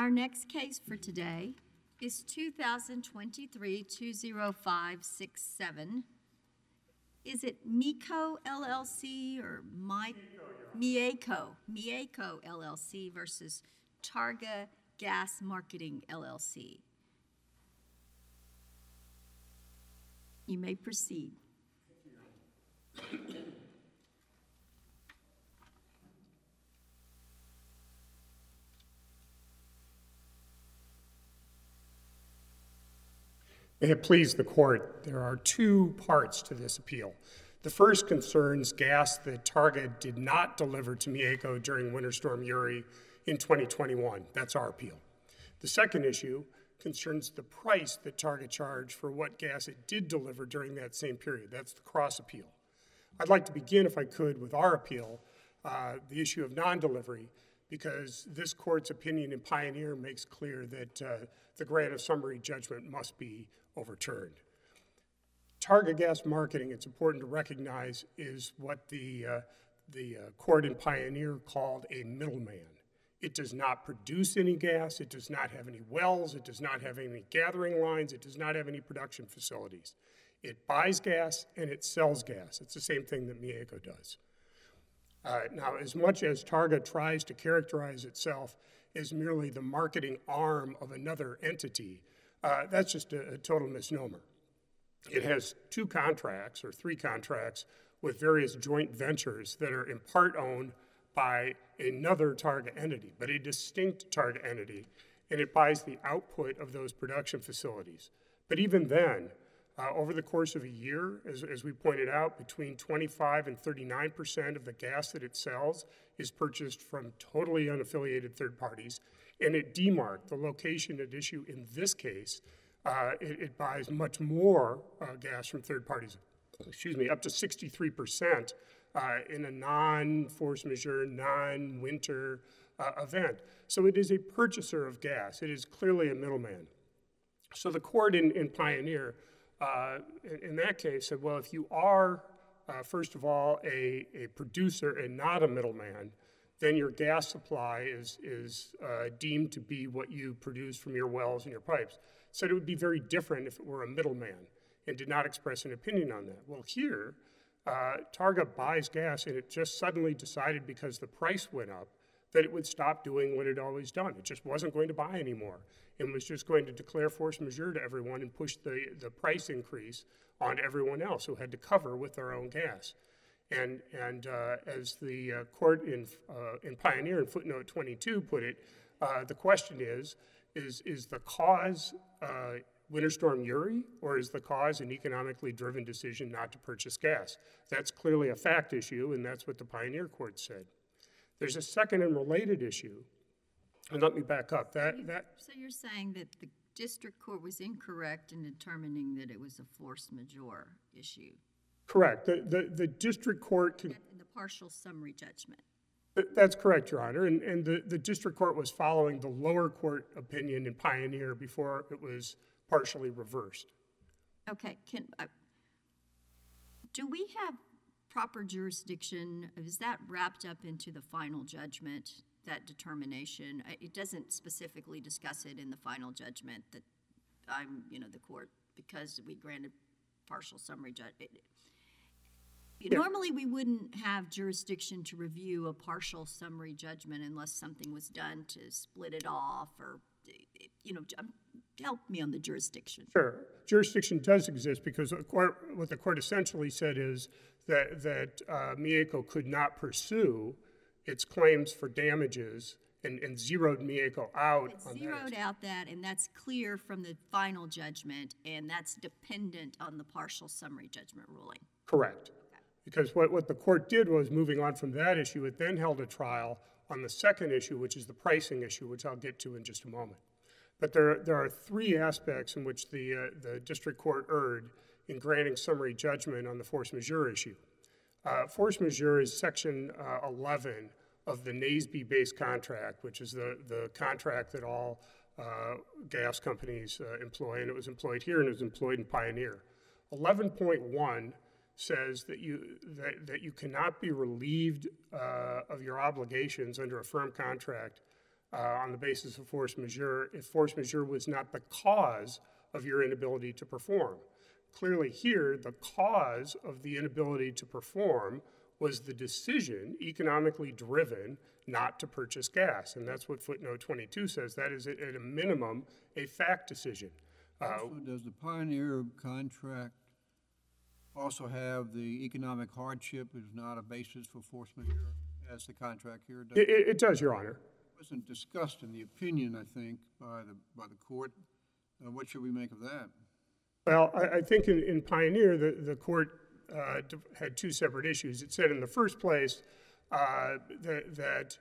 Our next case for today is 2023-20567. Is it MECO LLC or MEACO LLC versus Targa Gas Marketing LLC? You may proceed. May it please the court, there are two parts to this appeal. The first concerns gas that Targa did not deliver to MEACO during Winter Storm Uri in 2021. That's our appeal. The second issue concerns the price that Targa charged for what gas it did deliver during that same period. That's the cross appeal. I'd like to begin, if I could, with our appeal, the issue of non-delivery, because this court's opinion in Pioneer makes clear that the grant of summary judgment must be overturned. Targa Gas Marketing, it's important to recognize, is what the court in Pioneer called a middleman. It does not produce any gas, it does not have any wells, it does not have any gathering lines, it does not have any production facilities. It buys gas and it sells gas. It's the same thing that MEACO does. Now, as much as Targa tries to characterize itself as merely the marketing arm of another entity, that's just a total misnomer. It has two contracts or three contracts with various joint ventures that are in part owned by another Targa entity, but a distinct Targa entity, and it buys the output of those production facilities. But even then, over the course of a year, as we pointed out, between 25 and 39% of the gas that it sells is purchased from totally unaffiliated third parties. And at DMARC, the location at issue in this case, it buys much more gas from third parties, up to 63% in a non-force majeure, non-winter event. So it is a purchaser of gas. It is clearly a middleman. So the court in Pioneer, in that case, said, well, if you are, first of all, a producer and not a middleman, then your gas supply is deemed to be what you produce from your wells and your pipes. Said it would be very different if it were a middleman and did not express an opinion on that. Well, here, Targa buys gas, and it just suddenly decided, because the price went up, that it would stop doing what it had always done. It just wasn't going to buy anymore and was just going to declare force majeure to everyone and push the price increase on everyone else who had to cover with their own gas. And as the court in Pioneer in footnote 22 put it, the question is the cause Winter Storm Uri, or is the cause an economically driven decision not to purchase gas? That's clearly a fact issue, and that's what the Pioneer court said. There's a second and related issue, and let me back up. So you're saying that the district court was incorrect in determining that it was a force majeure issue? Correct. The district court can... In the partial summary judgment. That's correct, Your Honor, and the district court was following the lower court opinion in Pioneer before it was partially reversed. Okay, do we have proper jurisdiction? Is that wrapped up into the final judgment, that determination? It doesn't specifically discuss it in the final judgment that the court, because we granted partial summary judgment. Yeah. Normally, we wouldn't have jurisdiction to review a partial summary judgment unless something was done to split it off or, help me on the jurisdiction. Sure. Jurisdiction does exist because what the court essentially said is that MEACO could not pursue its claims for damages and zeroed MEACO out. It zeroed out that, and that's clear from the final judgment, and that's dependent on the partial summary judgment ruling. Correct. Okay. Because what the court did was, moving on from that issue, it then held a trial on the second issue, which is the pricing issue, which I'll get to in just a moment. But there are three aspects in which the district court erred in granting summary judgment on the force majeure issue. Force majeure is section 11 of the NASB-based contract, which is the contract that all gas companies employ, and it was employed here and it was employed in Pioneer. 11.1 says that you cannot be relieved of your obligations under a firm contract on the basis of force majeure if force majeure was not the cause of your inability to perform. Clearly here, the cause of the inability to perform was the decision, economically driven, not to purchase gas. And that's what footnote 22 says. That is, at a minimum, a fact decision. Also, does the Pioneer contract also have the economic hardship is not a basis for force majeure, as the contract here does? It does, Your Honor. It wasn't discussed in the opinion, I think, by the court. What should we make of that? Well, I think in Pioneer, the court had two separate issues. It said in the first place that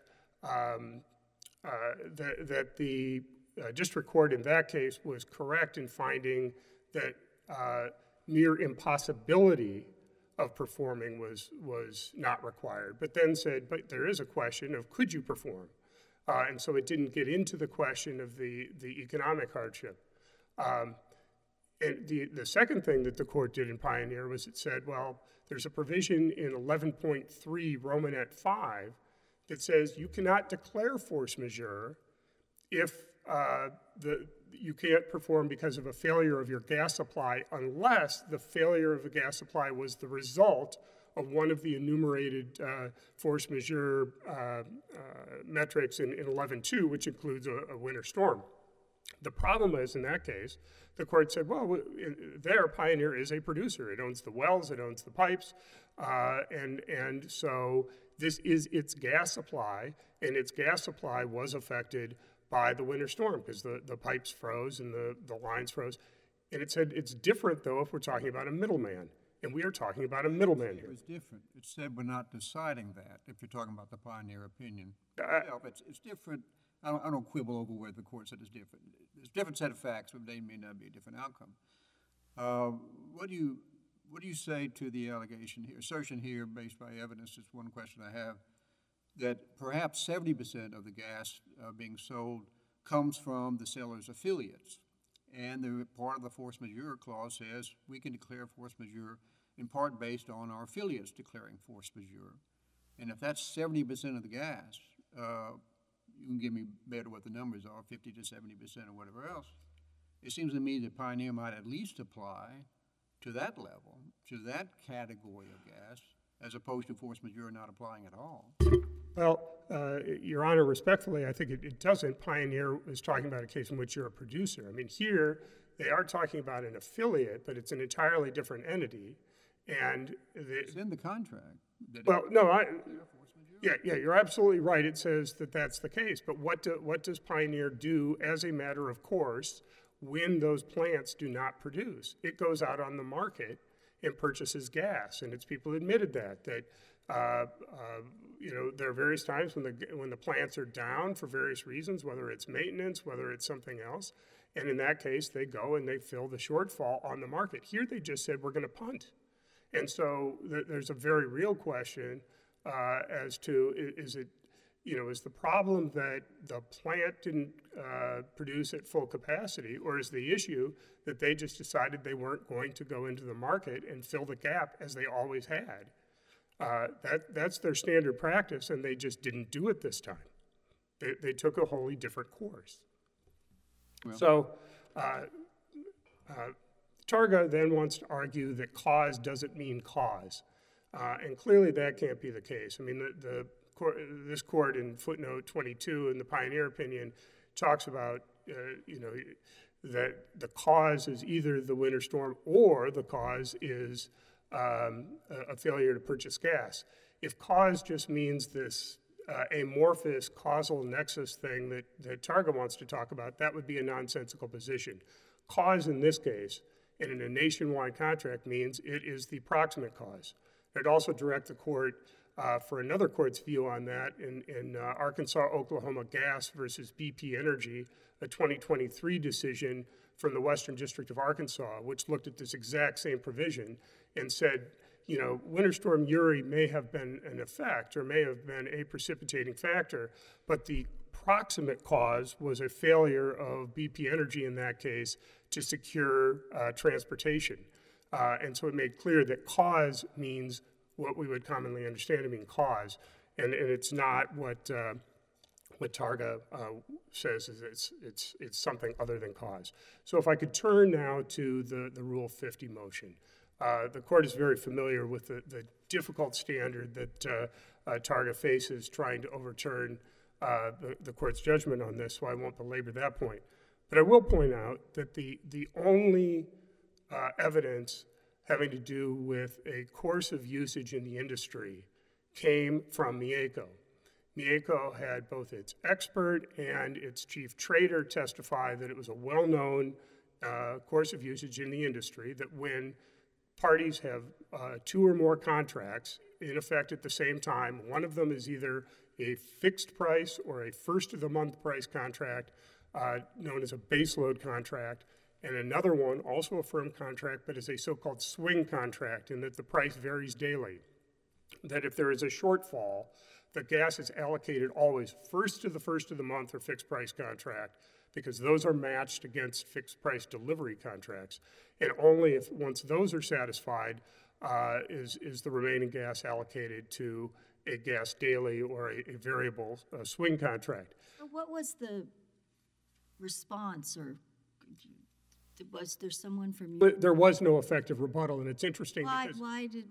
the district court in that case was correct in finding that mere impossibility of performing was not required, but then said, but there is a question of could you perform? And so it didn't get into the question of the economic hardship. And the second thing that the court did in Pioneer was it said, well, there's a provision in 11.3 Romanet 5 that says you cannot declare force majeure if you can't perform because of a failure of your gas supply unless the failure of the gas supply was the result of one of the enumerated force majeure metrics in 11.2, which includes a winter storm. The problem is, in that case, the court said, well, there, Pioneer is a producer. It owns the wells, it owns the pipes, and so this is its gas supply, and its gas supply was affected by the winter storm because the pipes froze and the lines froze. And it said it's different, though, if we're talking about a middleman. And we are talking about a middleman here. It was different. It said we're not deciding that, if you're talking about the Pioneer opinion. It's different. I don't quibble over where the court said it's different. It's a different set of facts, but they may not be a different outcome. What do you say to the allegation here, assertion here based by evidence? It's one question I have, that perhaps 70% of the gas being sold comes from the seller's affiliates. And the part of the force majeure clause says we can declare force majeure in part based on our affiliates declaring force majeure. And if that's 70% of the gas, you can give me better what the numbers are, 50 to 70% or whatever else. It seems to me that Pioneer might at least apply to that level, to that category of gas, as opposed to force majeure not applying at all. Well, Your Honor, respectfully, I think it doesn't. Pioneer is talking about a case in which you're a producer. I mean, here they are talking about an affiliate, but it's an entirely different entity. And it's in the contract. Well, no, yeah, you're absolutely right. It says that that's the case. But what does Pioneer do as a matter of course when those plants do not produce? It goes out on the market and purchases gas, and its people admitted that you know, there are various times when the plants are down for various reasons, whether it's maintenance, whether it's something else, and in that case they go and they fill the shortfall on the market. Here they just said we're going to punt, and so there's a very real question as to is the problem that the plant didn't produce at full capacity, or is the issue that they just decided they weren't going to go into the market and fill the gap as they always had? That's their standard practice, and they just didn't do it this time. They took a wholly different course. Well. So Targa then wants to argue that cause doesn't mean cause, and clearly that can't be the case. I mean, this court in footnote 22 in the Pioneer opinion talks about that the cause is either the winter storm or the cause is a failure to purchase gas. If cause just means this amorphous causal nexus thing that Targa wants to talk about, that would be a nonsensical position. Cause in this case, and in a nationwide contract, means it is the proximate cause. I'd also direct the court for another court's view on that in Arkansas-Oklahoma Gas versus BP Energy, a 2023 decision from the Western District of Arkansas, which looked at this exact same provision and said, you know, Winter Storm Uri may have been an effect or may have been a precipitating factor, but the proximate cause was a failure of BP Energy in that case to secure transportation. And so it made clear that cause means what we would commonly understand to mean cause, and it's not what what Targa says is it's something other than cause. So if I could turn now to the Rule 50 motion. The court is very familiar with the difficult standard that Targa faces trying to overturn the court's judgment on this, so I won't belabor that point. But I will point out that the only evidence having to do with a course of usage in the industry came from Mieko. Mieko had both its expert and its chief trader testify that it was a well-known course of usage in the industry, that when parties have 2 or more contracts in effect at the same time, one of them is either a fixed price or a first-of-the-month price contract, known as a baseload contract, and another one, also a firm contract, but is a so-called swing contract, in that the price varies daily. That if there is a shortfall, the gas is allocated always first of the month or fixed price contract, because those are matched against fixed price delivery contracts. And only if once those are satisfied is the remaining gas allocated to a gas daily or a variable swing contract. What was the response, or was there someone from you? But there was no effective rebuttal, and it's interesting because Why did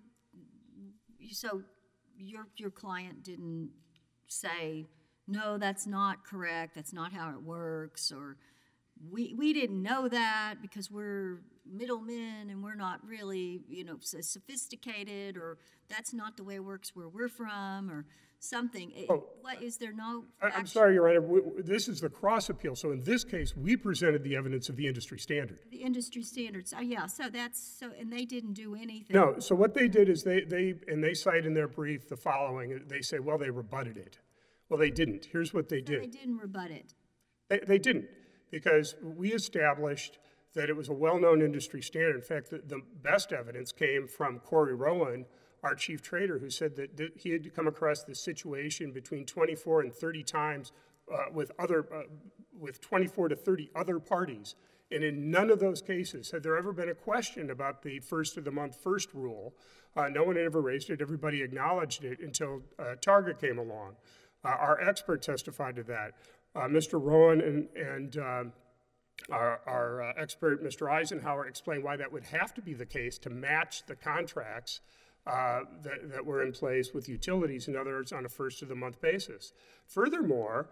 so your client didn't say, no, that's not correct, that's not how it works, or we didn't know that because we're middlemen and we're not really, sophisticated, or that's not the way it works where we're from, or something. What is there no I'm sorry, Your Honor, this is the cross appeal. So in this case, we presented the evidence of the industry standard. The industry standards. And they didn't do anything. No, so what they did is they cite in their brief the following. They say, well, they rebutted it. Well, they didn't. Here's what they did. They didn't rebut it. They didn't, because we established that it was a well-known industry standard. In fact, the best evidence came from Corey Rowan, our chief trader, who said that he had come across this situation between 24 and 30 times with 24 to 30 other parties. And in none of those cases had there ever been a question about the first-of-the-month first rule. No one had ever raised it. Everybody acknowledged it until Targa came along. Our expert testified to that. Mr. Rowan and our expert, Mr. Eisenhower, explained why that would have to be the case to match the contracts that were in place with utilities, in other words, on a first-of-the-month basis. Furthermore,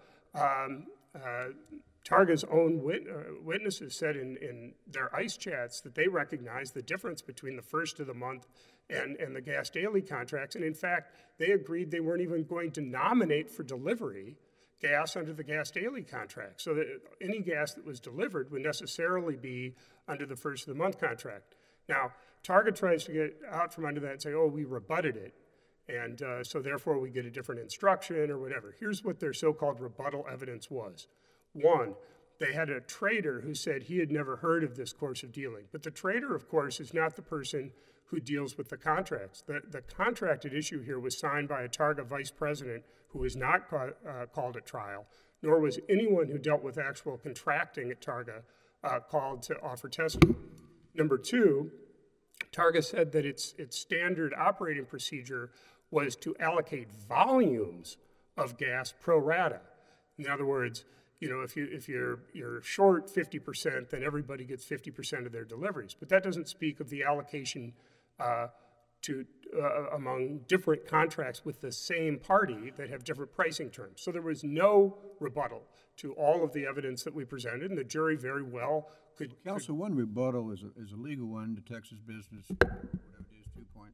Targa's own witnesses said in their ICE chats that they recognized the difference between the first-of-the-month and the gas daily contracts, and in fact, they agreed they weren't even going to nominate for delivery gas under the gas daily contract, so that any gas that was delivered would necessarily be under the first-of-the-month contract. Now, Targa tries to get out from under that and say, oh, we rebutted it, and so therefore we get a different instruction or whatever. Here's what their so-called rebuttal evidence was. One, they had a trader who said he had never heard of this course of dealing. But the trader, of course, is not the person who deals with the contracts. The contract at issue here was signed by a Targa vice president who was not called at trial, nor was anyone who dealt with actual contracting at Targa called to offer testimony. Number two, Targa said that its standard operating procedure was to allocate volumes of gas pro rata. In other words, if you're short 50%, then everybody gets 50% of their deliveries. But that doesn't speak of the allocation among different contracts with the same party that have different pricing terms. So there was no rebuttal to all of the evidence that we presented, and the jury very well could. Counsel, one rebuttal is a legal one to Texas Business, whatever it is,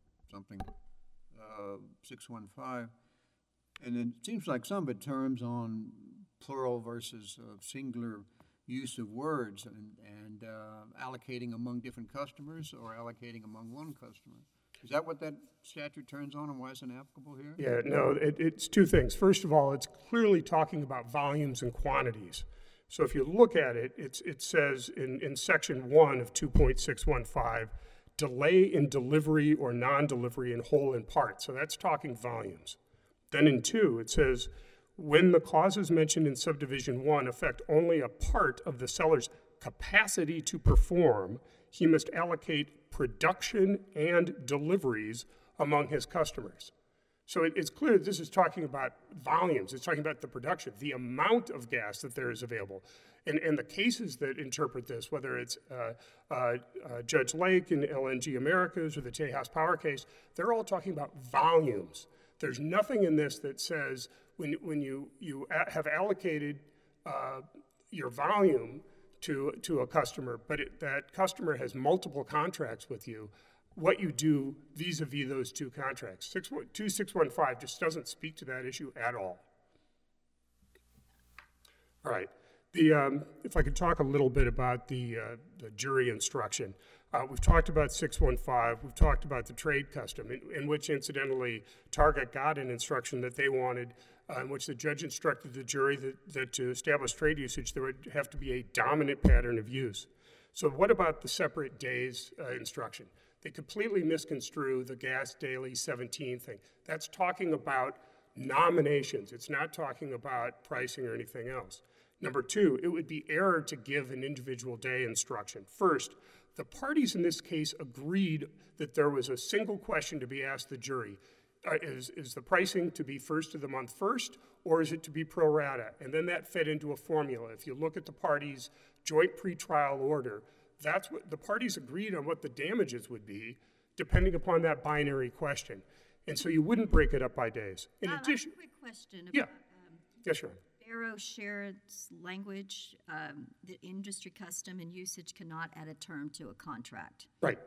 615. And it seems like some of it turns on plural versus singular use of words and allocating among different customers or allocating among one customer. Is that what that statute turns on, and why it's inapplicable here? Yeah, no, it's two things. First of all, it's clearly talking about volumes and quantities. So if you look at it, it says in section 1 of 2.615, delay in delivery or non-delivery in whole and part. So that's talking volumes. Then in 2, it says, when the clauses mentioned in subdivision 1 affect only a part of the seller's capacity to perform, he must allocate production and deliveries among his customers. So it's clear that this is talking about volumes. It's talking about the production, the amount of gas that there is available. And the cases that interpret this, whether it's Judge Lake in LNG Americas or the Tejas Power case, they're all talking about volumes. There's nothing in this that says when you have allocated your volume to a customer, but that customer has multiple contracts with you, what you do vis-a-vis those two contracts. 2615 just doesn't speak to that issue at all. All right. If I could talk a little bit about the jury instruction. We've talked about 615. We've talked about the trade custom, in which, incidentally, Targa got an instruction that they wanted, in which the judge instructed the jury that to establish trade usage, there would have to be a dominant pattern of use. So what about the separate days instruction? They completely misconstrue the gas daily 17 thing. That's talking about nominations. It's not talking about pricing or anything else. Number two, it would be error to give an individual day instruction. First, the parties in this case agreed that there was a single question to be asked the jury. Is the pricing to be first of the month first, or is it to be pro rata? And then that fed into a formula. If you look at the parties' joint pretrial order, that's what the parties agreed on what the damages would be, depending upon that binary question. And so you wouldn't break it up by days. In addition, a quick question about, yeah, yes, sure. Barrow Sherrod's language that industry custom and usage cannot add a term to a contract. Right.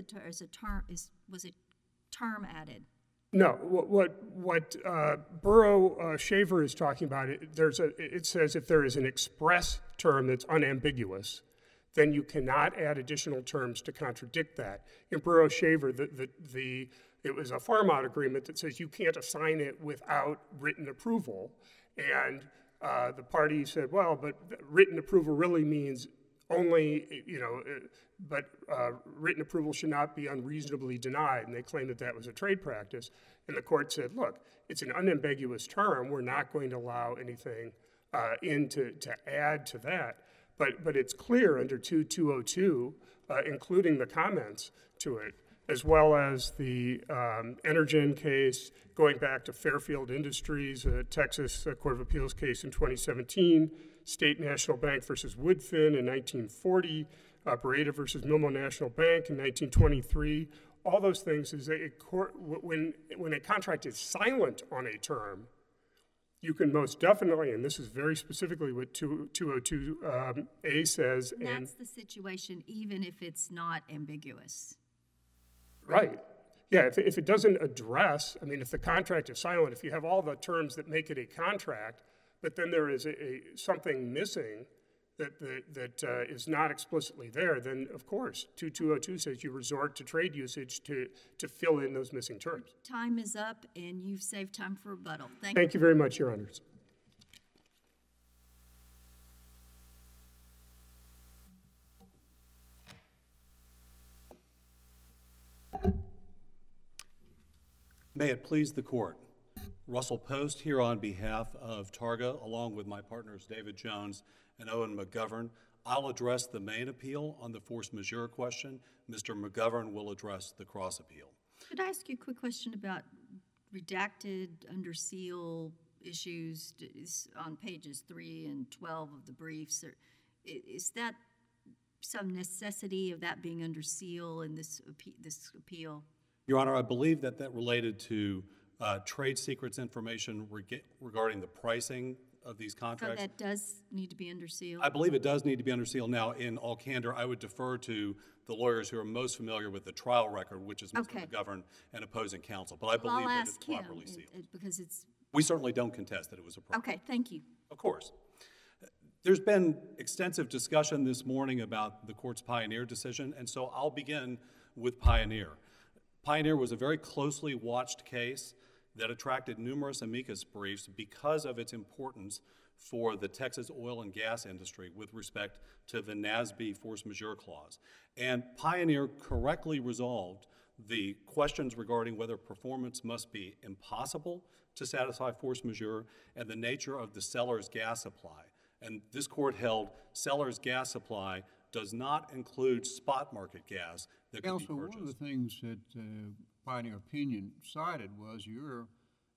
Was a term added? No. What Burrow Shaver is talking about, it says if there is an express term that's unambiguous, then you cannot add additional terms to contradict that. In Burrow Shaver, it was a farm-out agreement that says you can't assign it without written approval, and the party said, well, but written approval really means only, but written approval should not be unreasonably denied, and they claimed that that was a trade practice. And the court said, look, it's an unambiguous term. We're not going to allow anything to add to that. But it's clear under 2202, including the comments to it, as well as the Energen case, going back to Fairfield Industries, a Texas Court of Appeals case in 2017, State National Bank versus Woodfin in 1940, Beretta versus Milmo National Bank in 1923. All those things is when a contract is silent on a term, you can most definitely, and this is very specifically what 202A says. And that's the situation even if it's not ambiguous. Right. Yeah, if it doesn't address, I mean, if the contract is silent, if you have all the terms that make it a contract, but then there is something missing that is not explicitly there, then of course 2202 says you resort to trade usage to fill in those missing terms. Time is up, and you've saved time for rebuttal. Thank you very much, Your Honors. May it please the court. Russell Post here on behalf of Targa, along with my partners David Jones and Owen McGovern. I'll address the main appeal on the force majeure question. Mr. McGovern will address the cross appeal. Could I ask you a quick question about redacted under seal issues on pages 3 and 12 of the briefs? Is that some necessity of that being under seal in this appeal? Your Honor, I believe that related to trade secrets information regarding the pricing of these contracts. So that does need to be under seal? I believe it does need to be under seal. Now, in all candor, I would defer to the lawyers who are most familiar with the trial record, which is Mr. McGovern and opposing counsel. But I believe that it's properly sealed. Because it's... We certainly don't contest that it was appropriate. Okay, thank you. Of course. There's been extensive discussion this morning about the court's Pioneer decision, and so I'll begin with Pioneer. Pioneer was a very closely watched case that attracted numerous amicus briefs because of its importance for the Texas oil and gas industry with respect to the NASB force majeure clause. And Pioneer correctly resolved the questions regarding whether performance must be impossible to satisfy force majeure and the nature of the seller's gas supply. And this court held seller's gas supply does not include spot market gas that can be purchased. Counsel, one of the things that Pioneer opinion cited was your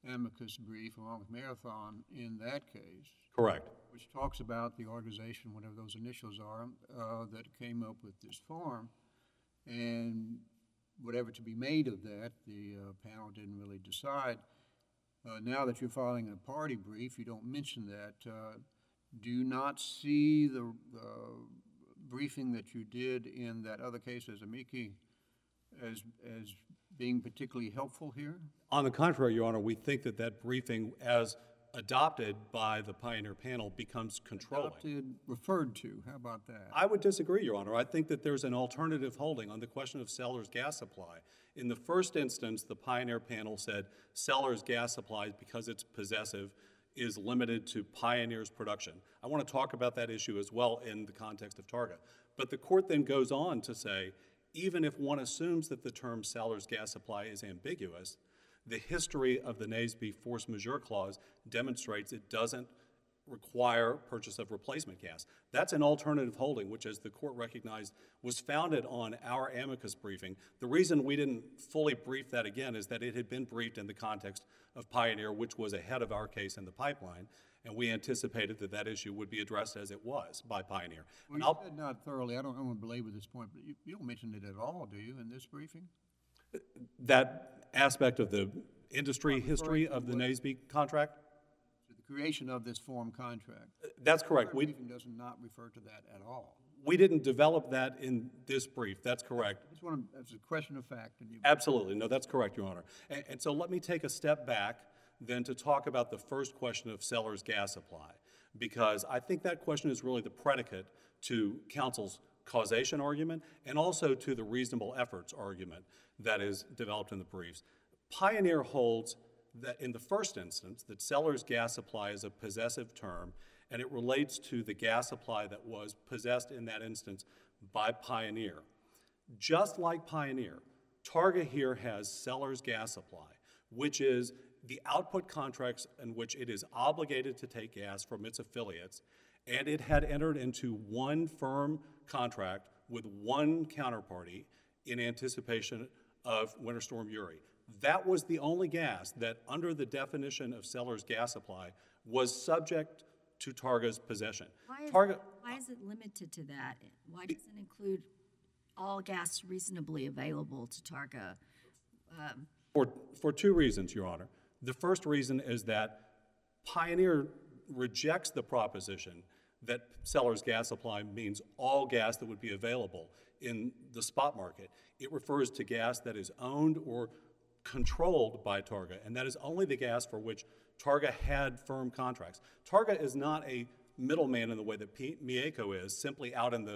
amicus brief along with Marathon in that case, Correct. which talks about the organization, whatever those initials are, that came up with this form, and whatever to be made of that, the panel didn't really decide. Now that you're filing a party brief, you don't mention that. Do you not see the briefing that you did in that other case as amici as being particularly helpful here? On the contrary, Your Honor, we think that that briefing, as adopted by the Pioneer panel, becomes controlling. Adopted, referred to, how about that? I would disagree, Your Honor. I think that there's an alternative holding on the question of Sellers gas supply. In the first instance, the Pioneer panel said Sellers gas supply, because it's possessive, is limited to Pioneer's production. I want to talk about that issue as well in the context of Targa. But the court then goes on to say, even if one assumes that the term Sellers gas supply is ambiguous, the history of the NASB force majeure clause demonstrates it doesn't require purchase of replacement gas. That's an alternative holding, which, as the court recognized, was founded on our amicus briefing. The reason we didn't fully brief that again is that it had been briefed in the context of Pioneer, which was ahead of our case in the pipeline, and we anticipated that that issue would be addressed as it was by Pioneer. Well, you said not thoroughly. I don't want to belabor this point, but you don't mention it at all, do you, in this briefing? That aspect of the industry history of the NASB contract? The creation of this form contract. That's correct. The briefing does not refer to that at all. We didn't develop that in this brief. That's correct. I just want to, it's a question of fact. And you, Absolutely. No, that's correct, Your Honor. And so let me take a step back then to talk about the first question of Sellers gas supply, because I think that question is really the predicate to counsel's causation argument and also to the reasonable efforts argument that is developed in the briefs. Pioneer holds that in the first instance that Sellers gas supply is a possessive term, and it relates to the gas supply that was possessed in that instance by Pioneer. Just like Pioneer, Targa here has Sellers gas supply, which is the output contracts in which it is obligated to take gas from its affiliates, and it had entered into one firm contract with one counterparty in anticipation of Winter Storm Uri. That was the only gas that, under the definition of Sellers gas supply, was subject to Targa's possession. Why is it limited to that? Why does it include all gas reasonably available to Targa? For two reasons, Your Honor. The first reason is that Pioneer rejects the proposition that Sellers gas supply means all gas that would be available in the spot market. It refers to gas that is owned or controlled by Targa, and that is only the gas for which Targa had firm contracts. Targa is not a middleman in the way that Mieco is, simply out in the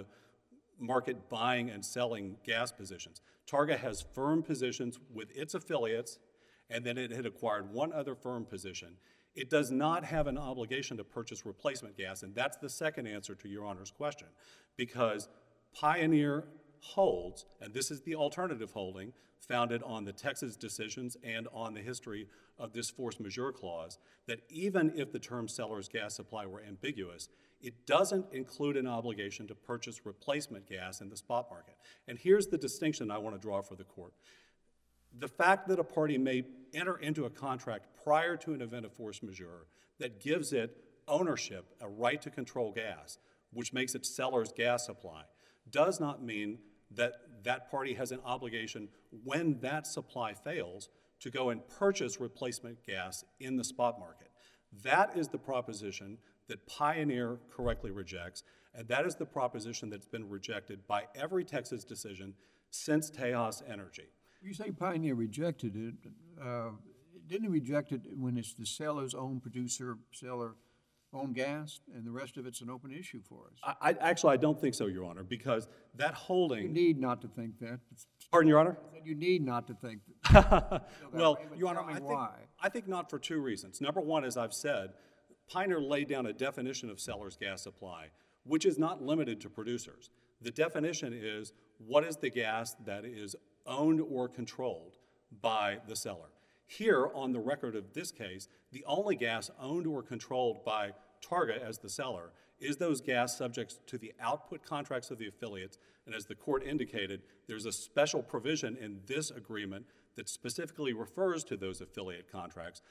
market buying and selling gas positions. Targa has firm positions with its affiliates, and then it had acquired one other firm position. It does not have an obligation to purchase replacement gas, and that's the second answer to Your Honor's question, because Pioneer holds, and this is the alternative holding, founded on the Texas decisions and on the history of this force majeure clause, that even if the term Sellers gas supply were ambiguous, it doesn't include an obligation to purchase replacement gas in the spot market. And here's the distinction I want to draw for the court. The fact that a party may enter into a contract prior to an event of force majeure that gives it ownership, a right to control gas, which makes it Sellers gas supply, does not mean that that party has an obligation when that supply fails to go and purchase replacement gas in the spot market. That is the proposition that Pioneer correctly rejects, and that is the proposition that's been rejected by every Texas decision since Tejas Energy. You say Pioneer rejected it. Didn't it reject it when it's the seller's own producer, seller own gas, and the rest of it's an open issue for us? Actually, I don't think so, Your Honor, because that holding... You need not to think that. Pardon, Your Honor? You need not to think that. Well, way, Your Honor, I think not for two reasons. Number one, as I've said, Pioneer laid down a definition of Sellers gas supply, which is not limited to producers. The definition is what is the gas that is owned or controlled by the seller. Here, on the record of this case, the only gas owned or controlled by Targa as the seller is those gas subjects to the output contracts of the affiliates, and as the court indicated, there's a special provision in this agreement that specifically refers to those affiliate contracts,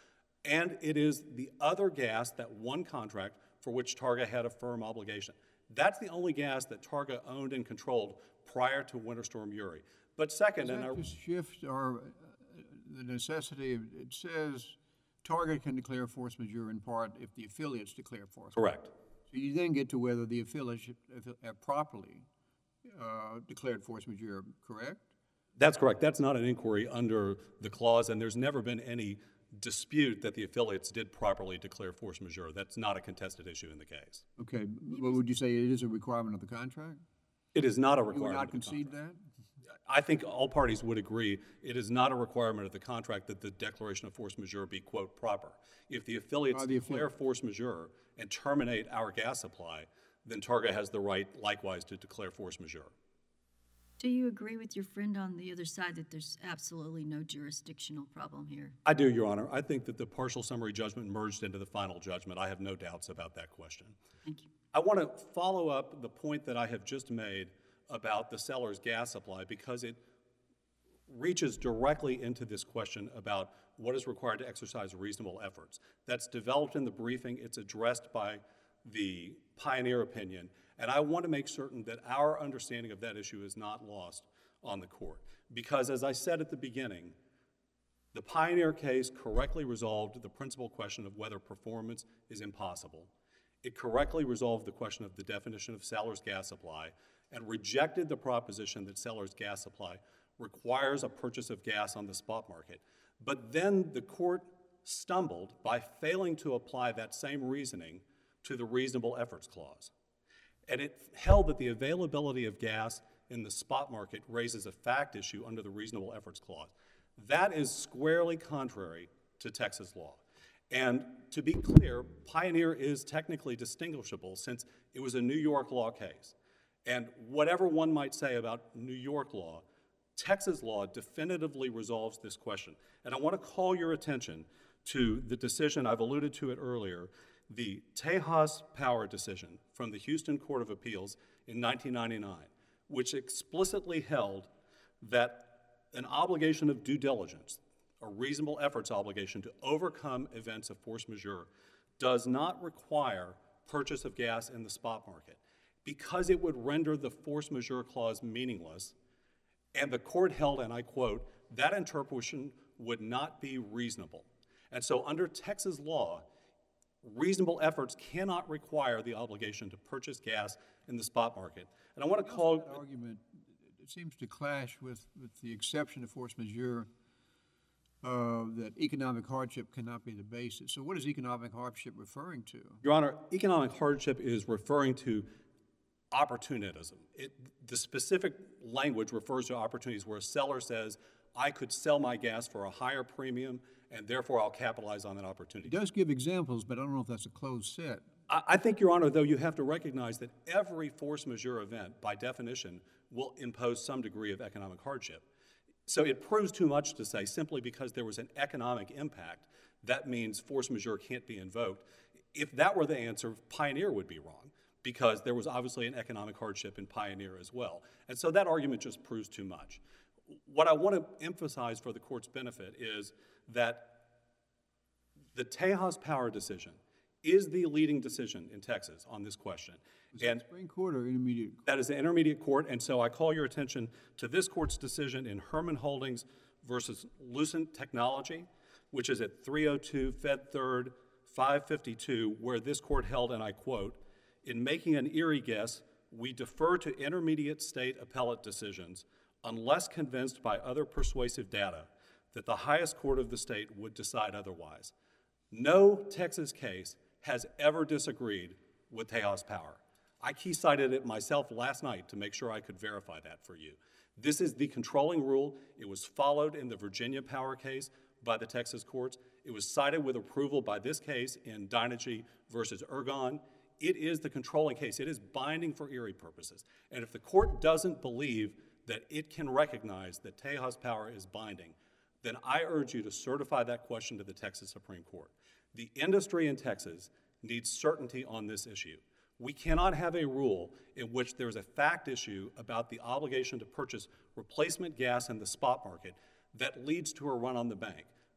And it is the other gas, that one contract, for which Targa had a firm obligation. That's the only gas that Targa owned and controlled prior to Winter Storm Uri. But second, Does that just shift our, the necessity of, it says Targa can declare force majeure in part if the affiliates declare force majeure. correct. So you then get to whether the affiliates have properly declared force majeure, correct? That's correct. That's not an inquiry under the clause, and there's never been any dispute that the affiliates did properly declare force majeure. That's not a contested issue in the case. Okay, but would you say it is a requirement of the contract? It is not a You would requirement. not of the concede contract. that? I think all parties would agree it is not a requirement of the contract that the declaration of force majeure be, quote, proper. If the affiliates declare force majeure and terminate our gas supply, then Targa has the right likewise to declare force majeure. Do you agree with your friend on the other side that there's absolutely no jurisdictional problem here? I do, Your Honor. I think that the partial summary judgment merged into the final judgment. I have no doubts about that question. Thank you. I want to follow up the point that I have just made about the seller's gas supply because it reaches directly into this question about what is required to exercise reasonable efforts. That's developed in the briefing. It's addressed by the Pioneer opinion. And I want to make certain that our understanding of that issue is not lost on the court. Because as I said at the beginning, the Pioneer case correctly resolved the principal question of whether performance is impossible. It correctly resolved the question of the definition of seller's gas supply and rejected the proposition that seller's gas supply requires a purchase of gas on the spot market. But then the court stumbled by failing to apply that same reasoning to the reasonable efforts clause. And it held that the availability of gas in the spot market raises a fact issue under the reasonable efforts clause. That is squarely contrary to Texas law. And to be clear, Pioneer is technically distinguishable since it was a New York law case. And whatever one might say about New York law, Texas law definitively resolves this question. And I want to call your attention to the decision, I've alluded to it earlier, the Tejas Power decision from the Houston Court of Appeals in 1999, which explicitly held that an obligation of due diligence, a reasonable efforts obligation to overcome events of force majeure, does not require purchase of gas in the spot market because it would render the force majeure clause meaningless. And the court held, and I quote, that interpretation would not be reasonable. And so under Texas law, reasonable efforts cannot require the obligation to purchase gas in the spot market. And I want to call... That argument, it seems to clash with the exception of force majeure that economic hardship cannot be the basis. So what is economic hardship referring to? Your Honor, economic hardship is referring to opportunism. The specific language refers to opportunities where a seller says, I could sell my gas for a higher premium and therefore I'll capitalize on that opportunity. It does give examples, but I don't know if that's a closed set. I think, Your Honor, though, you have to recognize that every force majeure event, by definition, will impose some degree of economic hardship. So it proves too much to say simply because there was an economic impact, that means force majeure can't be invoked. If that were the answer, Pioneer would be wrong because there was obviously an economic hardship in Pioneer as well. And so that argument just proves too much. What I want to emphasize for the court's benefit is that the Tejas Power decision is the leading decision in Texas on this question. Is that Supreme Court or intermediate court? That is the intermediate court, and so I call your attention to this court's decision in Herman Holdings versus Lucent Technology, which is at 302 Fed 3rd 552, where this court held, and I quote, in making an Erie guess, we defer to intermediate state appellate decisions unless convinced by other persuasive data that the highest court of the state would decide otherwise. No Texas case has ever disagreed with Tejas Power. I key cited it myself last night to make sure I could verify that for you. This is the controlling rule. It was followed in the Virginia Power case by the Texas courts. It was cited with approval by this case in Dynegy versus Ergon. It is the controlling case. It is binding for Erie purposes. And if the court doesn't believe that it can recognize that Tejas Power is binding, then I urge you to certify that question to the Texas Supreme Court. The industry in Texas needs certainty on this issue. We cannot have a rule in which there's a fact issue about the obligation to purchase replacement gas in the spot market that leads to a run on the bank.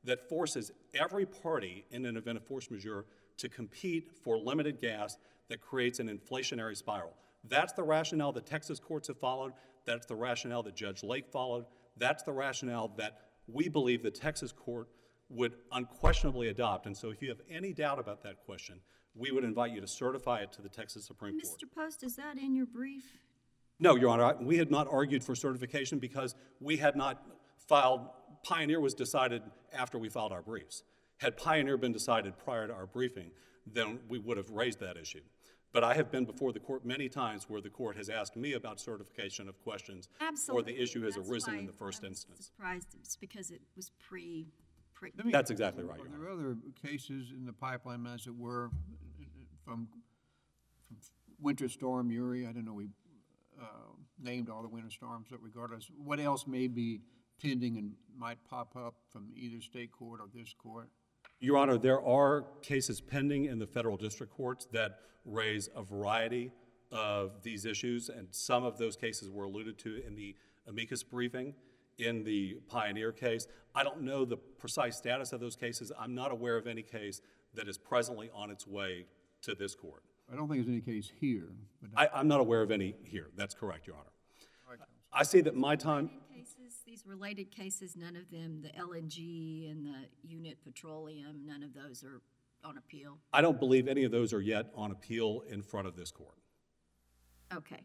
that forces every party in an event of force majeure to compete for limited gas that creates an inflationary spiral. That's the rationale that Texas courts have followed. That's the rationale that Judge Lake followed. That's the rationale that we believe the Texas court would unquestionably adopt. And so if you have any doubt about that question, we would invite you to certify it to the Texas Supreme Court. Mr. Post, is that in your brief? No, Your Honor, we had not argued for certification because we had not filed, Pioneer was decided after we filed our briefs. Had Pioneer been decided prior to our briefing, then we would have raised that issue. But I have been before the court many times where the court has asked me about certification of questions or the issue has That's arisen why in the first I was instance. Surprised it's because it was pre. That's exactly right, Your Are Honor. there other cases in the pipeline, as it were, from Winter Storm Uri? I don't know, we named all the winter storms, but regardless, what else may be pending and might pop up from either state court or this court? Your Honor, there are cases pending in the federal district courts that raise a variety of these issues, and some of those cases were alluded to in the amicus briefing in the Pioneer case. I don't know the precise status of those cases. I'm not aware of any case that is presently on its way to this court. I don't think there's any case here, but I'm not aware of any here. That's correct, Your Honor. I see that my time. These related cases, none of them, the LNG and the Unit Petroleum, none of those are on appeal? I don't believe any of those are yet on appeal in front of this court. Okay.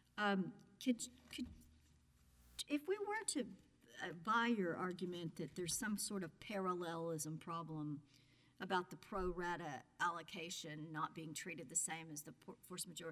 If we were to buy your argument that there's some sort of parallelism problem about the pro rata allocation not being treated the same as the force majeure,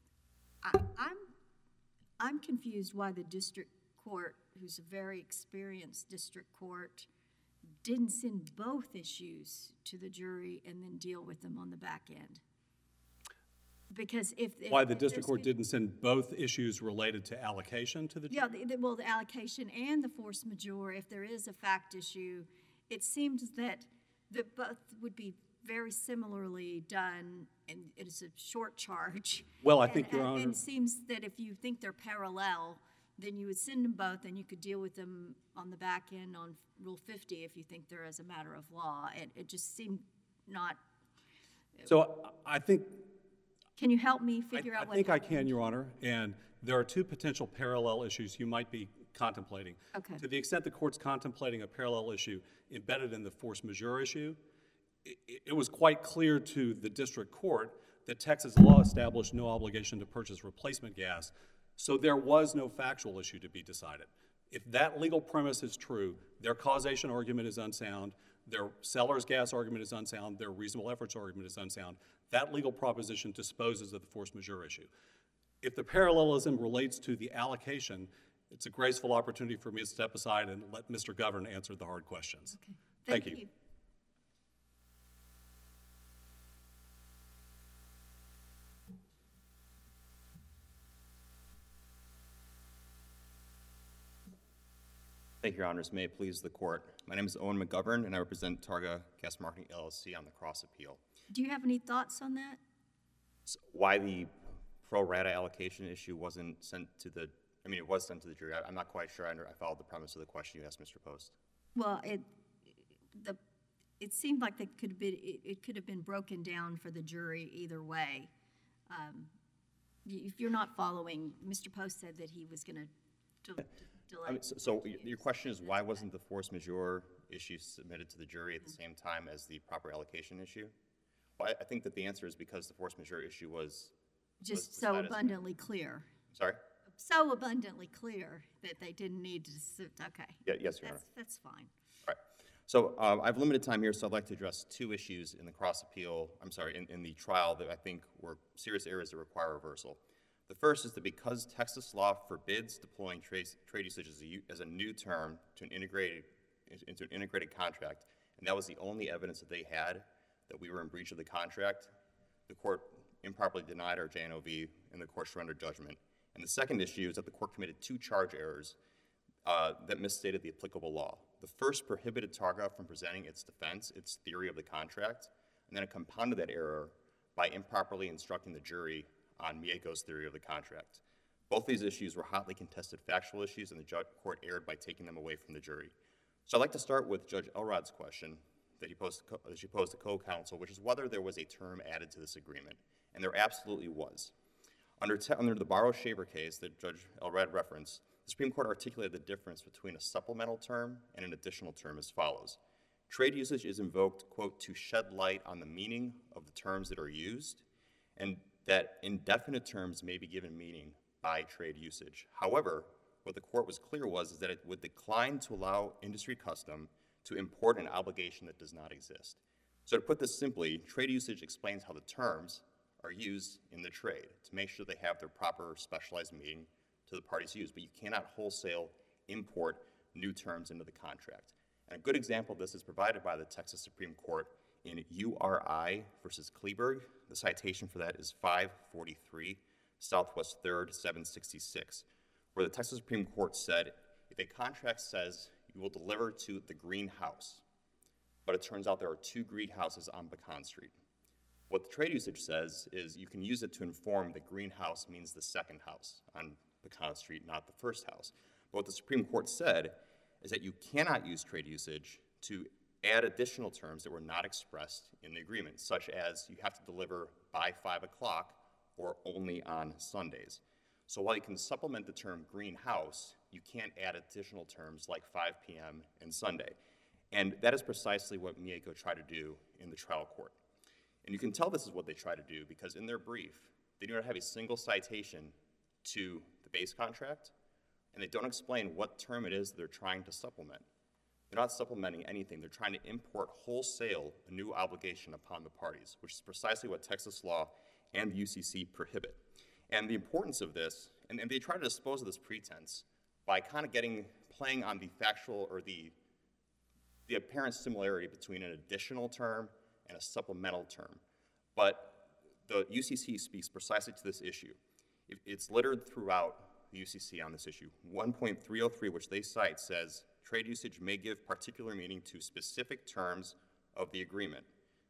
I'm confused why the district court, who's a very experienced district court, didn't send both issues to the jury and then deal with them on the back end. Because if why the district court didn't send both issues related to allocation to the jury? Yeah, well, the allocation and the force majeure, if there is a fact issue, it seems that both would be very similarly done, and it is a short charge. Well, I think, Your Honor. And it seems that if you think they're parallel, then you would send them both, and you could deal with them on the back end on Rule 50 if you think they're as a matter of law. It just seemed not. So I think. Can you help me figure out what I think I can, Your Honor. And there are two potential parallel issues you might be contemplating. Okay. To the extent the court's contemplating a parallel issue embedded in the force majeure issue, it was quite clear to the district court that Texas law established no obligation to purchase replacement gas, so there was no factual issue to be decided. If that legal premise is true, their causation argument is unsound, their seller's gas argument is unsound, their reasonable efforts argument is unsound. That legal proposition disposes of the force majeure issue. If the parallelism relates to the allocation, it's a graceful opportunity for me to step aside and let Mr. Govern answer the hard questions. Okay. Thank you. Thank you, Your Honors. May it please the court. My name is Owen McGovern, and I represent Targa Gas Marketing LLC on the cross appeal. Do you have any thoughts on that? So why the pro rata allocation issue wasn't sent to the, I mean, it was sent to the jury. I'm not quite sure I followed the premise of the question you asked, Mr. Post. Well, it seemed like it could have been broken down for the jury either way. If you're not following, Mr. Post said that he was going to delay. I mean, so your question is why wasn't the force majeure issue submitted to the jury at the same time as the proper allocation issue? Well, I think that the answer is because the force majeure issue was just so abundantly clear. Sorry? So abundantly clear that they didn't need to, okay. Yeah, yes, Your Honor. That's fine. All right. So I have limited time here, so I'd like to address two issues in the cross appeal, in the trial that I think were serious errors that require reversal. The first is that because Texas law forbids deploying trade usage as a new term to into an integrated contract, and that was the only evidence that they had that we were in breach of the contract, the court improperly denied our JNOV and the court surrendered judgment. And the second issue is that the court committed two charge errors that misstated the applicable law. The first prohibited Targa from presenting its defense, its theory of the contract, and then it compounded that error by improperly instructing the jury on Mieko's theory of the contract. Both these issues were hotly contested factual issues, and the court erred by taking them away from the jury. So I'd like to start with Judge Elrod's question that she posed to co-counsel, which is whether there was a term added to this agreement, and there absolutely was. Under the Barrow-Shaver case that Judge Elrod referenced, the Supreme Court articulated the difference between a supplemental term and an additional term as follows. Trade usage is invoked, quote, to shed light on the meaning of the terms that are used, and that indefinite terms may be given meaning by trade usage. However, what the court was clear is that it would decline to allow industry custom to import an obligation that does not exist. So to put this simply, trade usage explains how the terms are used in the trade to make sure they have their proper specialized meaning to the parties used, but you cannot wholesale import new terms into the contract. And a good example of this is provided by the Texas Supreme Court in URI versus Kleberg. The citation for that is 543 Southwest 3rd 766, where the Texas Supreme Court said, if a contract says you will deliver to the greenhouse, but it turns out there are 2 greenhouses on Pecan Street, what the trade usage says is you can use it to inform that greenhouse means the second house on Pecan Street, not the first house. But what the Supreme Court said is that you cannot use trade usage to add additional terms that were not expressed in the agreement, such as you have to deliver by 5 o'clock or only on Sundays. So while you can supplement the term greenhouse, you can't add additional terms like 5 p.m. and Sunday. And that is precisely what Mieko tried to do in the trial court. And you can tell this is what they try to do because in their brief, they do not have a single citation to the base contract, and they don't explain what term it is they're trying to supplement. They're not supplementing anything. They're trying to import wholesale a new obligation upon the parties, which is precisely what Texas law and the UCC prohibit. And the importance of this, and they try to dispose of this pretense by kind of playing on the factual or the apparent similarity between an additional term and a supplemental term. But the UCC speaks precisely to this issue. It's littered throughout the UCC on this issue. 1.303, which they cite, says trade usage may give particular meaning to specific terms of the agreement.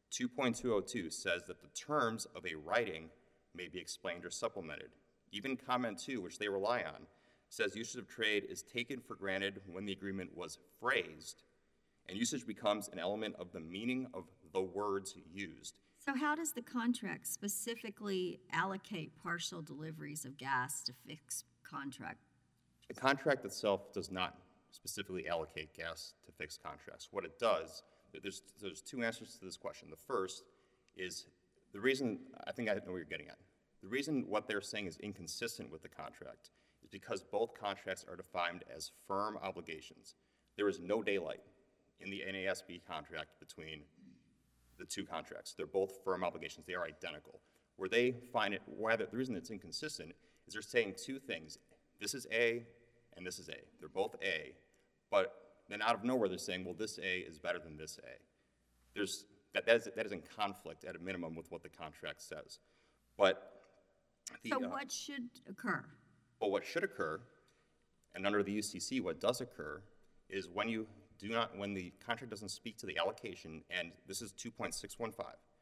2.202 says that the terms of a writing may be explained or supplemented. Even comment 2, which they rely on, says usage of trade is taken for granted when the agreement was phrased, and usage becomes an element of the meaning of the words used. So how does the contract specifically allocate partial deliveries of gas to fixed contract? The contract itself does not specifically allocate gas to fixed contracts. What it does, there's 2 answers to this question. The first is the reason, I think I know what you're getting at. The reason what they're saying is inconsistent with the contract is because both contracts are defined as firm obligations. There is no daylight in the NASB contract between the 2 contracts. They're both firm obligations. They are identical. Where they find it, the reason it's inconsistent is they're saying 2 things. This is A and this is A. They're both A, but then out of nowhere they're saying, well, this A is better than this A. That is in conflict at a minimum with what the contract says. But so what should occur? Well, what should occur, and under the UCC, what does occur, is when the contract doesn't speak to the allocation, and this is 2.615.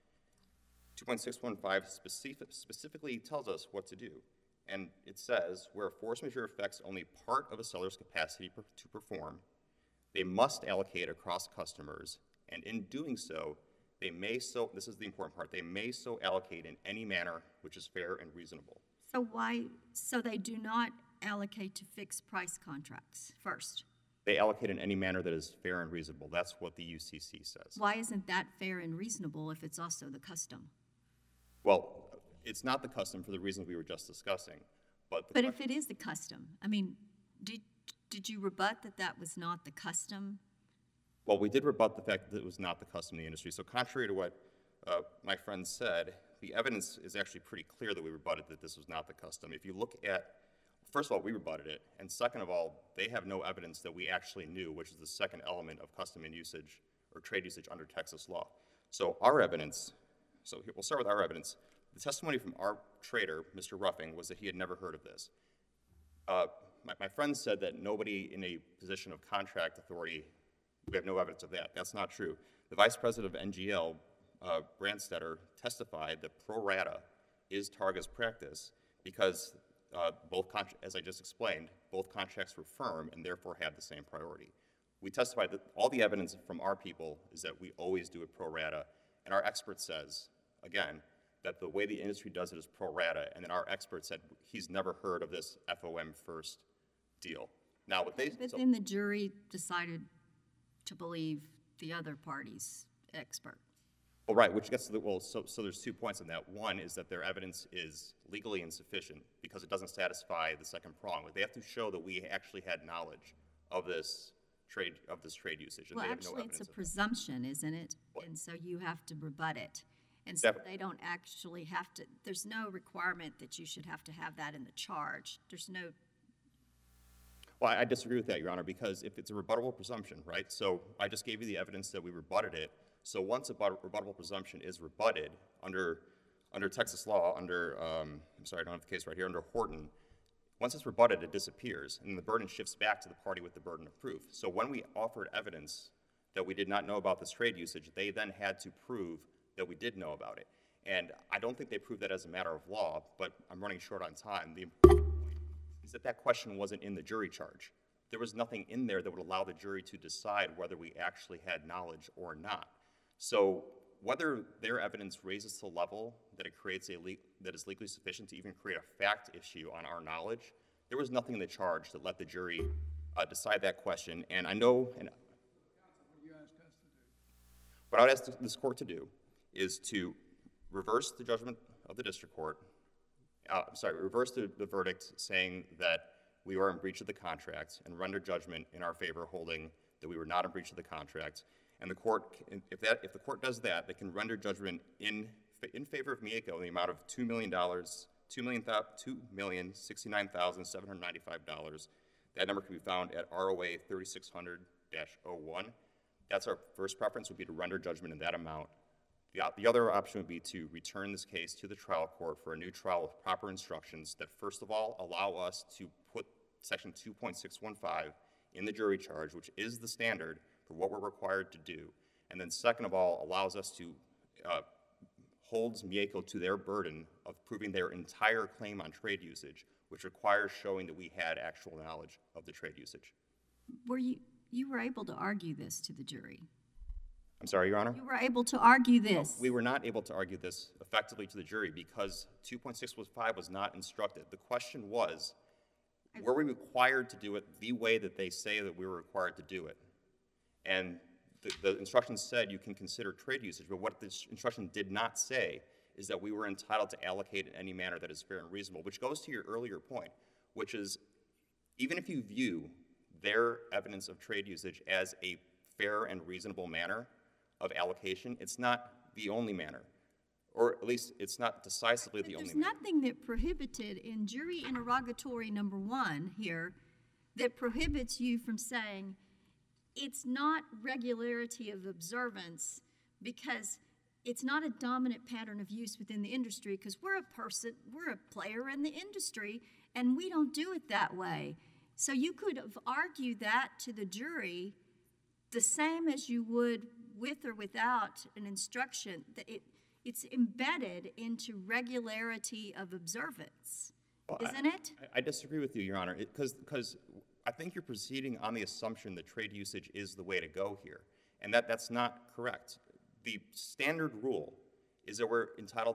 2.615 specifically tells us what to do. And it says, where force majeure affects only part of a seller's capacity to perform, they must allocate across customers, and in doing so, this is the important part, they may so allocate in any manner which is fair and reasonable. So they do not allocate to fixed price contracts first? They allocate in any manner that is fair and reasonable. That's what the UCC says. Why isn't that fair and reasonable if it's also the custom? Well, it's not the custom for the reasons we were just discussing. But if it is the custom, I mean, did you rebut that was not the custom? Well, we did rebut the fact that it was not the custom in the industry. So contrary to what my friend said, the evidence is actually pretty clear that we rebutted that this was not the custom. If you look at, first of all, we rebutted it, and second of all, they have no evidence that we actually knew, which is the second element of custom in usage or trade usage under Texas law. So our evidence, we'll start with our evidence. The testimony from our trader, Mr. Ruffing, was that he had never heard of this. My friend said that nobody in a position of contract authority, we have no evidence of that. That's not true. The vice president of NGL, Brandstetter, testified that pro rata is Targa's practice because as I just explained, both contracts were firm and therefore had the same priority. We testified that all the evidence from our people is that we always do it pro rata, and our expert says, again, that the way the industry does it is pro rata, and then our expert said he's never heard of this FOM first deal. Now, what they... But so, then the jury decided to believe the other party's expert. well, right, which gets to the... Well, so there's 2 points on that. One is that their evidence is legally insufficient because it doesn't satisfy the second prong. Like, they have to show that we actually had knowledge of this trade usage, and Well, they have no actually, evidence it's a of that. presumption, isn't it? What? And so you have to rebut it. And so Def- they don't actually have to, there's no requirement that you should have to have that in the charge. There's no, Well, I disagree with that, Your Honor, because if it's a rebuttable presumption, right? So I just gave you the evidence that we rebutted it. So once a rebuttable presumption is rebutted under Texas law, I'm sorry, I don't have the case right here, under Horton, once it's rebutted, it disappears, and the burden shifts back to the party with the burden of proof. So when we offered evidence that we did not know about this trade usage, they then had to prove that we did know about it. And I don't think they proved that as a matter of law, but I'm running short on time. The important point is that question wasn't in the jury charge. There was nothing in there that would allow the jury to decide whether we actually had knowledge or not. So whether their evidence raises to the level that it creates that is legally sufficient to even create a fact issue on our knowledge, there was nothing in the charge that let the jury decide that question. And I know, what I would ask this court to do is to reverse the judgment of the district court, reverse the verdict saying that we were in breach of the contract and render judgment in our favor holding that we were not in breach of the contract. And the court, if the court does that, they can render judgment in favor of Mieko in the amount of $2,069,795. That number can be found at ROA 3600-01. That's our first preference, would be to render judgment in that amount. The other option would be to return this case to the trial court for a new trial with proper instructions that, first of all, allow us to put Section 2.615 in the jury charge, which is the standard for what we're required to do. And then second of all, allows us to holds Mieko to their burden of proving their entire claim on trade usage, which requires showing that we had actual knowledge of the trade usage. you were able to argue this to the jury? I'm sorry, Your Honor? You were able to argue this? We were not able to argue this effectively to the jury because 2.615 was not instructed. The question was, were we required to do it the way that they say that we were required to do it? And the instructions said you can consider trade usage, but what this instruction did not say is that we were entitled to allocate in any manner that is fair and reasonable, which goes to your earlier point, which is even if you view their evidence of trade usage as a fair and reasonable manner of allocation, it's not the only manner, or at least it's not decisively the only manner. There's nothing that prohibited in jury interrogatory number 1 here that prohibits you from saying it's not regularity of observance because it's not a dominant pattern of use within the industry because we're a player in the industry and we don't do it that way. So you could have argued that to the jury the same as you would with or without an instruction, that it's embedded into regularity of observance, isn't it? I disagree with you, Your Honor, because I think you're proceeding on the assumption that trade usage is the way to go here, and that's not correct. The standard rule is that we're entitled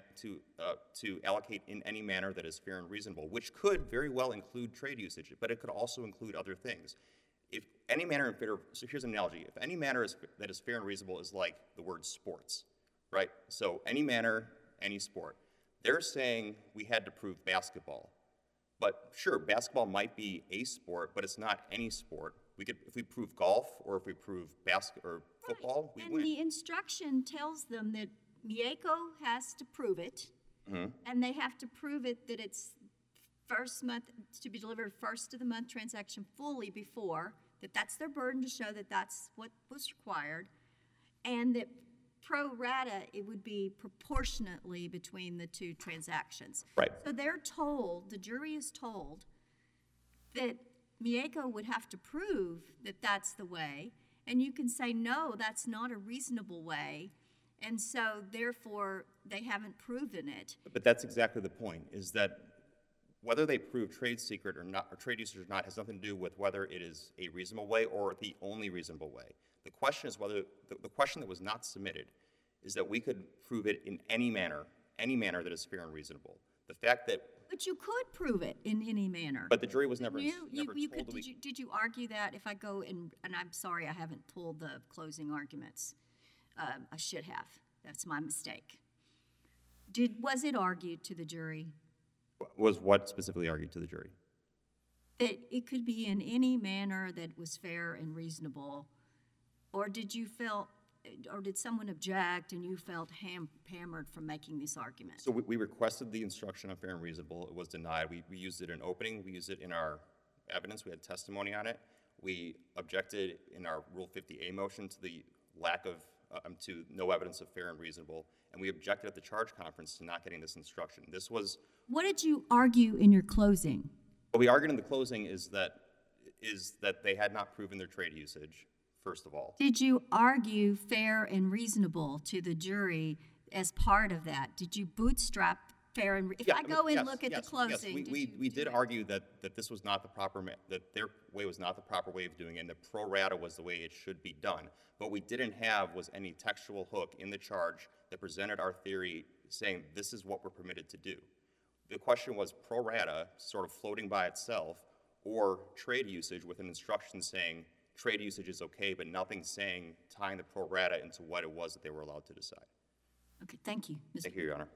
to allocate in any manner that is fair and reasonable, which could very well include trade usage, but it could also include other things. If any manner, so here's an analogy. If any manner that is fair and reasonable is like the word sports, right? So any manner, any sport. They're saying we had to prove basketball. But sure, basketball might be a sport, but it's not any sport. If we prove golf or if we prove football, we win. And the instruction tells them that Mieko has to prove it, and they have to prove it that it's first month, to be delivered first of the month transaction fully before, that's their burden to show that that's what was required, and that pro rata, it would be proportionately between the two transactions. Right. So they're told, the jury is told, that Mieko would have to prove that that's the way, and you can say, no, that's not a reasonable way, and so therefore they haven't proven it. But that's exactly the point, is that whether they prove trade secret or not, or trade usage or not, has nothing to do with whether it is a reasonable way or the only reasonable way. The question is whether, the question that was not submitted is that we could prove it in any manner that is fair and reasonable. The fact that... But you could prove it in any manner. But the jury was never, You never could, told that we... did you argue that? If I go and I'm sorry, I haven't pulled the closing arguments. I should have. That's my mistake. Was it argued to the jury? Was what specifically argued to the jury? That it could be in any manner that was fair and reasonable, or did someone object and you felt hammered from making this argument? So we requested the instruction on fair and reasonable. It was denied. We used it in opening. We used it in our evidence. We had testimony on it. We objected in our Rule 50A motion to the lack of, to no evidence of fair and reasonable, and we objected at the charge conference to not getting this instruction. This was... What did you argue in your closing? What we argued in the closing is that they had not proven their trade usage, first of all. Did you argue fair and reasonable to the jury as part of that? Did you bootstrap fair and if Yeah, I go and look at the yes, closing, we did argue that this was not the proper, that their way was not the proper way of doing it, and that pro rata was the way it should be done. What we didn't have was any textual hook in the charge that presented our theory saying this is what we're permitted to do. The question was pro rata, sort of floating by itself, or trade usage with an instruction saying trade usage is okay, but nothing saying tying the pro rata into what it was that they were allowed to decide. Okay, thank you. Thank you, Your Honor.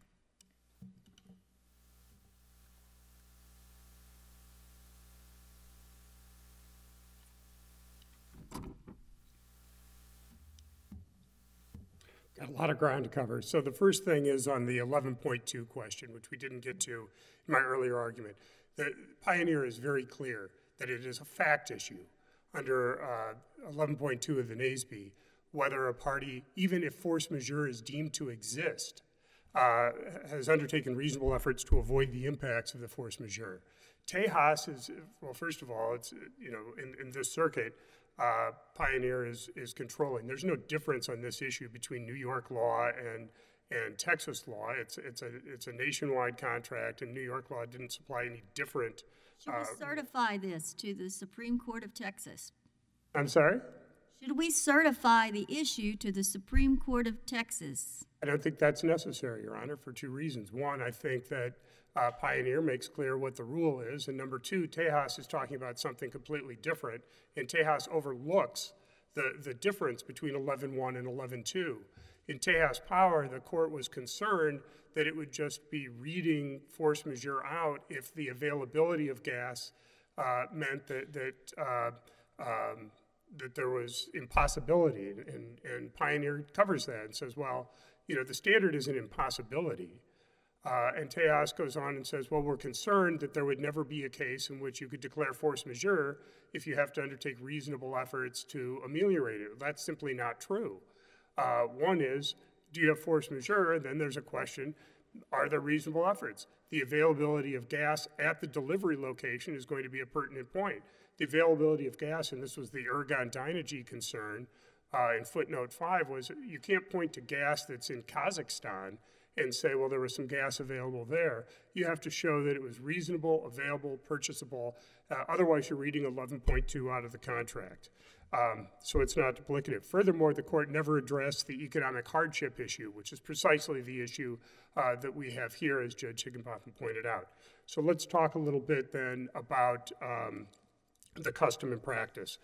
Got a lot of ground to cover. So the first thing is on the 11.2 question, which we didn't get to in my earlier argument. The Pioneer is very clear that it is a fact issue under 11.2 of the NASB, whether a party, even if force majeure is deemed to exist, has undertaken reasonable efforts to avoid the impacts of the force majeure. Tejas is, well, first of all, it's, you know, in this circuit, Pioneer is controlling. There's no difference on this issue between New York law and Texas law. It's a nationwide contract, and New York law didn't supply any different. Should we certify this to the Supreme Court of Texas? I'm sorry? Should we certify the issue to the Supreme Court of Texas? I don't think that's necessary, Your Honor, for two reasons. One, I think that Pioneer makes clear what the rule is, and number two, Tejas is talking about something completely different, and Tejas overlooks the difference between 11.1 and 11.2. In Tejas Power, the court was concerned that it would just be reading force majeure out if the availability of gas meant that there was impossibility, and Pioneer covers that and says, well, you know, the standard is an impossibility. And Tejas goes on and says, well, we're concerned that there would never be a case in which you could declare force majeure if you have to undertake reasonable efforts to ameliorate it. That's simply not true. One is, do you have force majeure? And then there's a question, are there reasonable efforts? The availability of gas at the delivery location is going to be a pertinent point. The availability of gas, and this was the Ergon Dynegy concern in footnote 5, was you can't point to gas that's in Kazakhstan and say, well, there was some gas available there. You have to show that it was reasonable, available, purchasable. Otherwise, you're reading 11.2 out of the contract. So it's not duplicative. Furthermore, the court never addressed the economic hardship issue, which is precisely the issue that we have here, as Judge Higginbotham pointed out. So let's talk a little bit then about the custom and practice.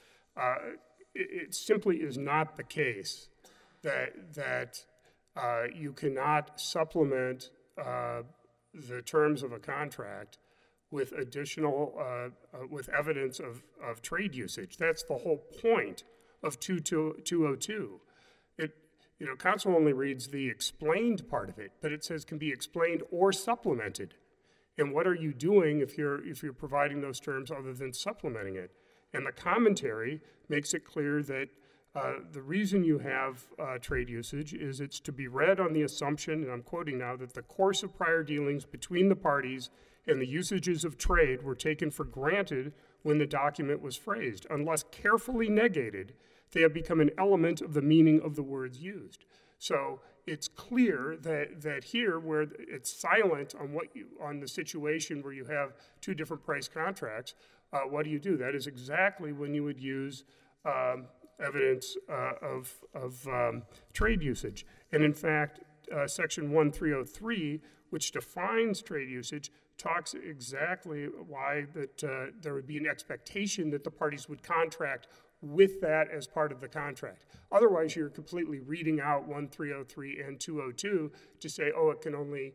It simply is not the case that you cannot supplement the terms of a contract with additional, with evidence of trade usage. That's the whole point of 202. You know, counsel only reads the explained part of it, but it says can be explained or supplemented. And what are you doing if you're providing those terms other than supplementing it? And the commentary makes it clear that the reason you have trade usage is it's to be read on the assumption, and I'm quoting now, that the course of prior dealings between the parties and the usages of trade were taken for granted when the document was phrased. Unless carefully negated, they have become an element of the meaning of the words used. So it's clear that here, where it's silent on on the situation where you have two different price contracts, what do? That is exactly when you would use evidence of trade usage. And in fact, Section 1303, which defines trade usage, talks exactly why that there would be an expectation that the parties would contract with that as part of the contract. Otherwise, you're completely reading out 1303 and 202 to say, oh, it can only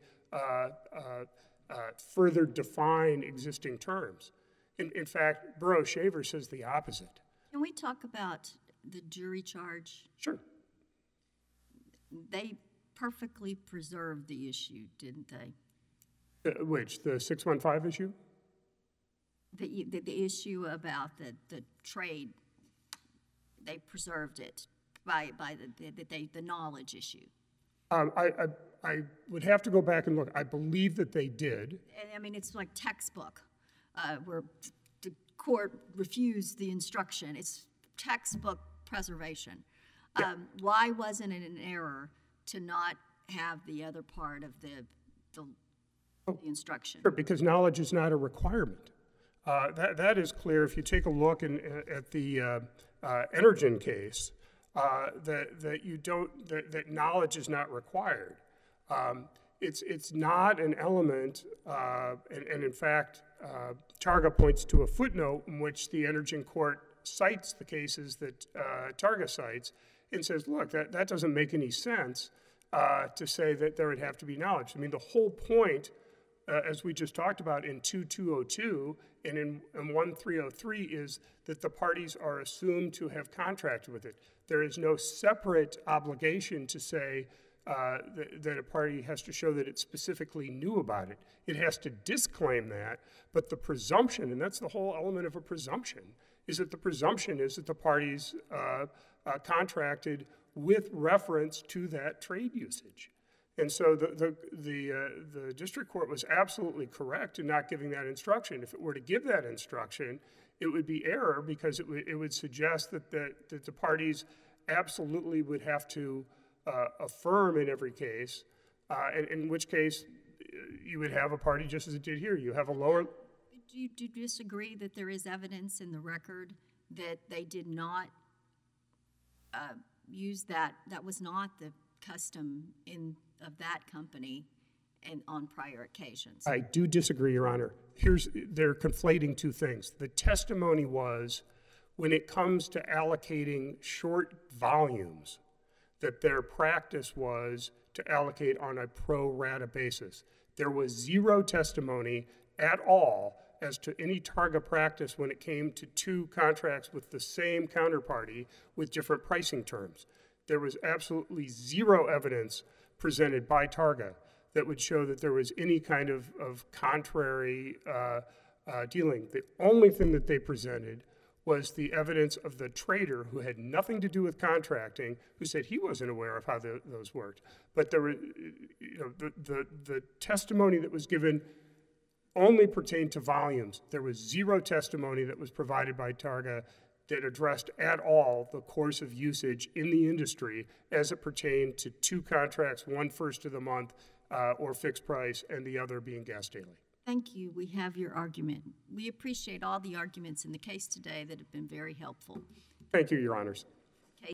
further define existing terms. In fact, Burroughs-Shaver says the opposite. Can we talk about the jury charge? Sure. They perfectly preserved the issue, didn't they? Which, the 615 issue? The issue about the trade, they preserved it by the knowledge issue. I would have to go back and look. I believe that they did. And I mean, it's like textbook, where the court refused the instruction. It's textbook preservation. Yeah. Why wasn't it an error to not have the other part of the instruction? Sure, because knowledge is not a requirement. That is clear if you take a look at the Energen case, that knowledge is not required. It's not an element, and in fact, Targa points to a footnote in which the Energen court cites the cases that Targa cites and says, look, that doesn't make any sense to say that there would have to be knowledge. I mean, the whole point, as we just talked about in 2202 and in 1303, is that the parties are assumed to have contracted with it. There is no separate obligation to say that a party has to show that it specifically knew about it. It has to disclaim that, but the presumption, and that's the whole element of a presumption, is that the presumption is that the parties contracted with reference to that trade usage. And so the district court was absolutely correct in not giving that instruction. If it were to give that instruction, it would be error because it would suggest that the parties absolutely would have to affirm in every case, and in which case you would have a party just as it did here. You have a lower... Do you disagree that there is evidence in the record that they did not use that? That was not the custom of that company and on prior occasions. I do disagree, Your Honor. They're conflating two things. The testimony was, when it comes to allocating short volumes, that their practice was to allocate on a pro rata basis. There was zero testimony at all as to any Targa practice when it came to two contracts with the same counterparty with different pricing terms. There was absolutely zero evidence presented by Targa that would show that there was any kind of contrary dealing. The only thing that they presented was the evidence of the trader who had nothing to do with contracting, who said he wasn't aware of how those worked. But there were, the testimony that was given only pertained to volumes. There was zero testimony that was provided by Targa that addressed at all the course of usage in the industry as it pertained to two contracts, one first of the month or fixed price, and the other being gas daily. Thank you. We have your argument. We appreciate all the arguments in the case today that have been very helpful. Thank you, Your Honors.